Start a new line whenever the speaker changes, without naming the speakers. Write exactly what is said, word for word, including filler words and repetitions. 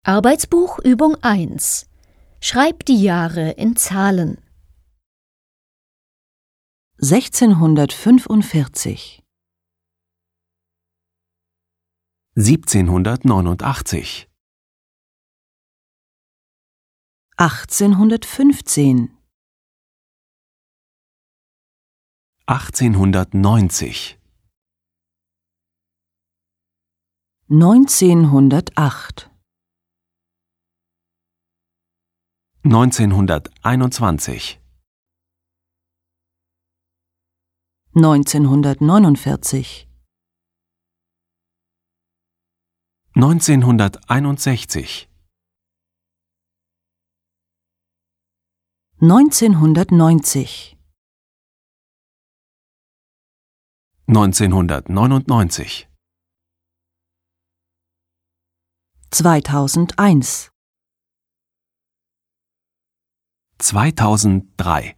Arbeitsbuch Übung eins. Schreib die Jahre in Zahlen.
sechzehnhundertfünfundvierzig,
siebzehnhundertneunundachtzig,
achtzehnhundertfünfzehn,
achtzehnhundertneunzig,
neunzehnhundertacht,
neunzehnhunderteinundzwanzig,
neunzehnhundertneunundvierzig,
neunzehnhunderteinundsechzig,
neunzehnhundertneunzig,
neunzehnhundertneunundneunzig,
zweitausendeins,
zweitausenddrei.